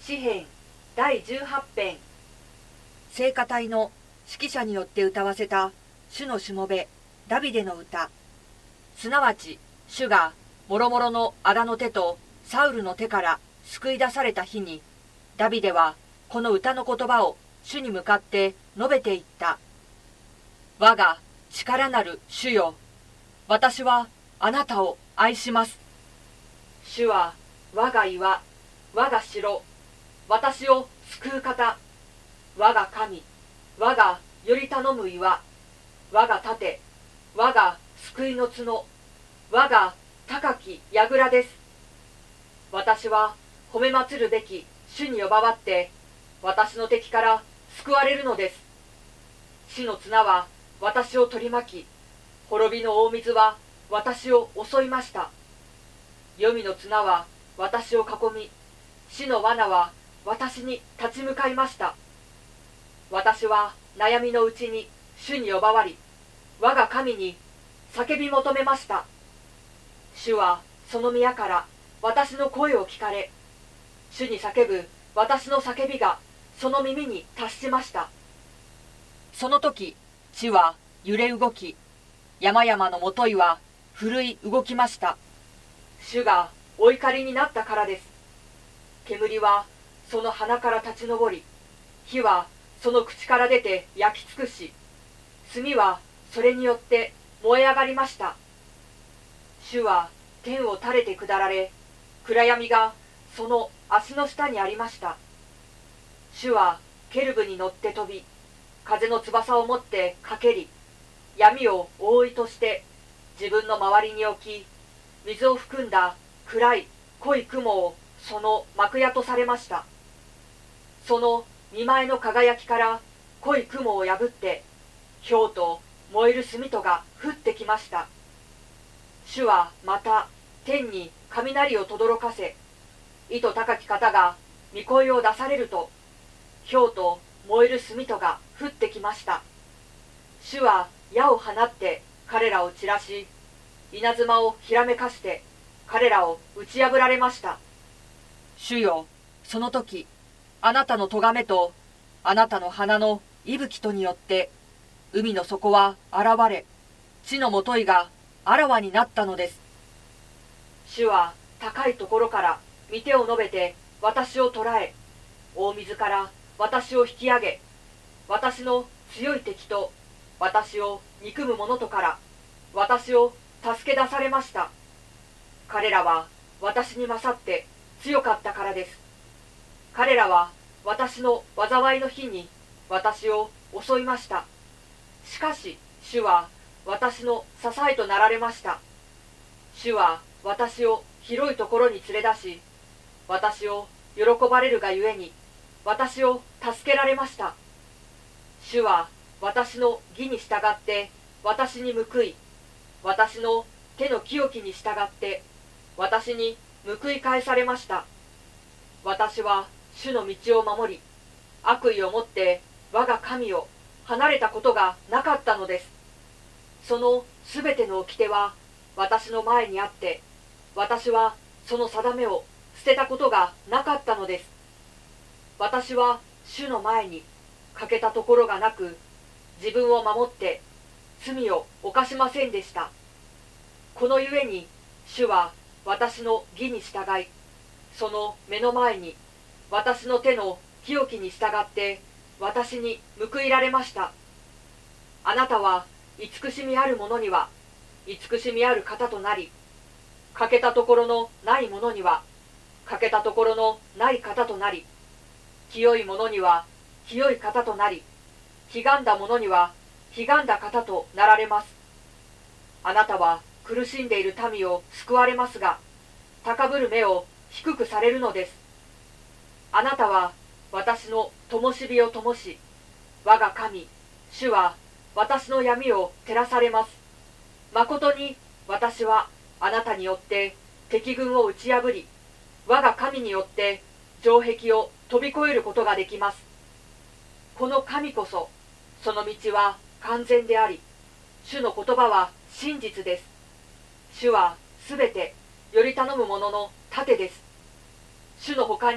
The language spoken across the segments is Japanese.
詩編第18編。聖歌隊の指揮者によって歌わせた主のしもべダビデの歌。すなわち主がもろもろの仇の手とサウルの手から救い出された日に、ダビデはこの歌の言葉を主に向かって述べていった。我が力なる主よ、私はあなたを愛します。主は我が岩、我が城、私を救う方、我が神、我がより頼む岩、我が盾、我が救いの角、我が高き櫓です。私は褒め祭るべき主に呼ばわって、私の敵から救われるのです。死の綱は私を取り巻き、滅びの大水は私を襲いました。黄泉の綱は私を囲み、死の罠は私に立ち向かいました。私は悩みのうちに主に呼ばわり、我が神に叫び求めました。主はその宮から私の声を聞かれ、主に叫ぶ私の叫びがその耳に達しました。その時、地は揺れ動き、山々のもといは震い動きました。主がお怒りになったからです。煙はその鼻から立ち上り、火はその口から出て焼き尽くし、炭はそれによって燃え上がりました。主は天を垂れて下られ、暗闇がその足の下にありました。主はケルブに乗って飛び、風の翼を持って駆けり、闇を覆いとして自分の周りに置き、水を含んだ暗い濃い雲をその幕屋とされました。その見前の輝きから濃い雲を破って、氷と燃える炭とが降ってきました。主はまた天に雷を轟かせ、意図高き方が御声を出されると、氷と燃える炭とが降ってきました。主は矢を放って彼らを散らし、稲妻をひらめかして彼らを打ち破られました。主よ、その時、あなたの咎めとあなたの鼻の息吹とによって海の底は現れ、地のもといがあらわになったのです。主は高いところから御手を述べて私を捕らえ、大水から私を引き上げ、私の強い敵と私を憎む者とから私を助け出されました。彼らは私に勝って強かったからです。彼らは私の災いの日に私を襲いました。しかし主は私の支えとなられました。主は私を広いところに連れ出し、私を喜ばれるがゆえに私を助けられました。主は私の義に従って私に報い、私の手の清きに従って私に報い返されました。私は主の道を守り、悪意をもって我が神を離れたことがなかったのです。そのすべての掟は私の前にあって、私はその定めを捨てたことがなかったのです。私は主の前に欠けたところがなく、自分を守って罪を犯しませんでした。このゆえに主は私の義に従い、その目の前に私の手の清きに従って私に報いられました。あなたは慈しみある者には慈しみある方となり、欠けたところのない者には欠けたところのない方となり、清い者には清い方となり、ひがんだ者にはひがんだ方となられます。あなたは苦しんでいる民を救われますが、高ぶる目を低くされるのです。あなたは私の灯火を灯し、我が神、主は私の闇を照らされます。まことに私はあなたによって敵軍を打ち破り、我が神によって城壁を飛び越えることができます。この神こそ、その道は完全であり、主の言葉は真実です。主はすべてより頼む者の盾です。主の他に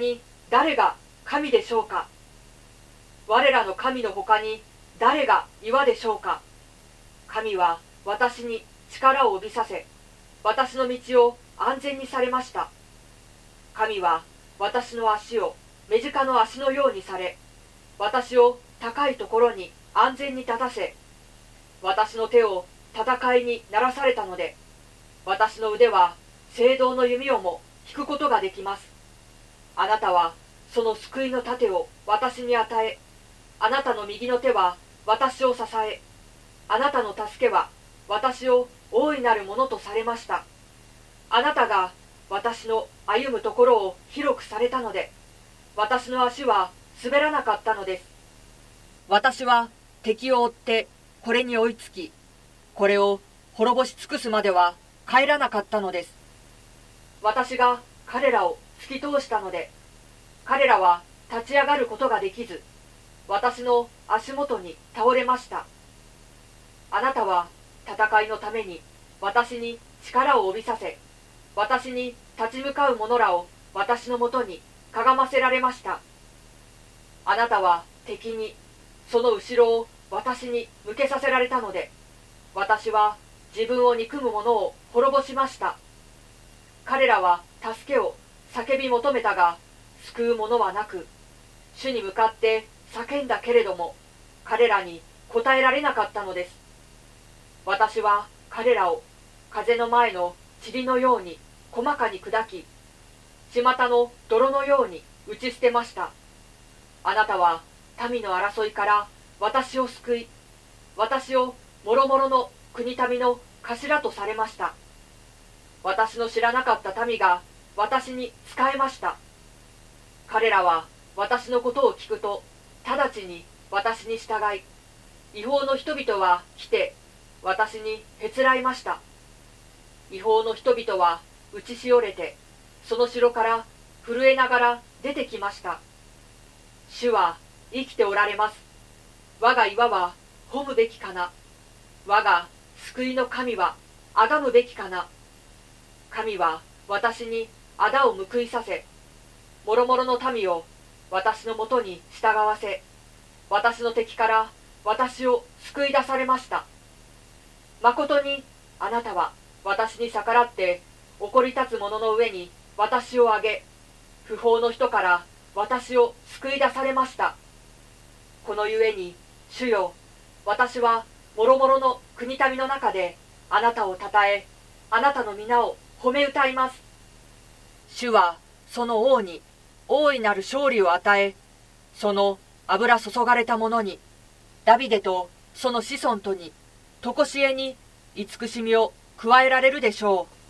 誰が神でしょうか。我らの神のほかに誰が岩でしょうか。神は私に力を帯びさせ、私の道を安全にされました。神は私の足を目近の足のようにされ、私を高いところに安全に立たせ、私の手を戦いにならされたので、私の腕は聖堂の弓をも引くことができます。あなたはその救いの盾を私に与え、あなたの右の手は私を支え、あなたの助けは私を大いなるものとされました。あなたが私の歩むところを広くされたので、私の足は滑らなかったのです。私は敵を追ってこれに追いつき、これを滅ぼし尽くすまでは帰らなかったのです。私が彼らを突き通したので、彼らは立ち上がることができず、私の足元に倒れました。あなたは戦いのために私に力を帯びさせ、私に立ち向かう者らを私のもとにかがませられました。あなたは敵にその後ろを私に向けさせられたので、私は自分を憎む者を滅ぼしました。彼らは助けを叫び求めたが、救う者はなく、主に向かって叫んだけれども、彼らに答えられなかったのです。私は彼らを風の前の塵のように細かに砕き、巷の泥のように打ち捨てました。あなたは民の争いから私を救い、私をもろもろの国民の頭とされました。私の知らなかった民が私に仕えました。彼らは私のことを聞くと、直ちに私に従い、違法の人々は来て私にへつらいました。違法の人々は打ちしおれて、その城から震えながら出てきました。主は生きておられます。我が岩は褒むべきかな。我が救いの神は崇むべきかな。神は私に仇を報いさせ、もろもろの民を私のもとに従わせ、私の敵から私を救い出されました。まことにあなたは私に逆らって怒り立つ者の上に私を挙げ、不法の人から私を救い出されました。このゆえに主よ、私はもろもろの国民の中であなたをたたえ、あなたの皆を褒め歌います。主はその王に大いなる勝利を与え、その油注がれた者に、ダビデとその子孫とに、とこしえに慈しみを加えられるでしょう。